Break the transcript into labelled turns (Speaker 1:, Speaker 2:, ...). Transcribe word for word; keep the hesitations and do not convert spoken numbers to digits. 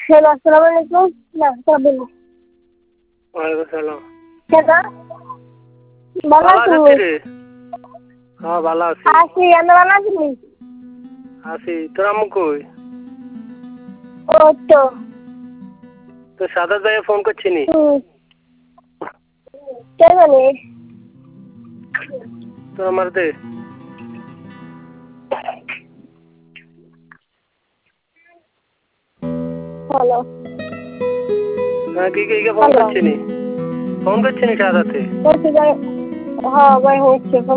Speaker 1: Hello, আসসালামু আলাইকুম। না, বলুন।
Speaker 2: ওয়ালাইকুম সালাম।
Speaker 1: কেডা? ভালো আছি রে।
Speaker 2: হ্যাঁ, ভালো আছি।
Speaker 1: আছি, আমি ভালো আছি।
Speaker 2: আছি। তোর আম্মু কই?
Speaker 1: ও তো।
Speaker 2: তো সাদা ভাইয়া ফোন করছিনি?
Speaker 1: কে জানে?
Speaker 2: তোর আমার দে।
Speaker 1: হ্যালো।
Speaker 2: হ্যাঁ, কি কি ফোন করছিনি? ফোন করছিনি সাদাতে?
Speaker 1: হ্যাঁ ভাই, হচ্ছে।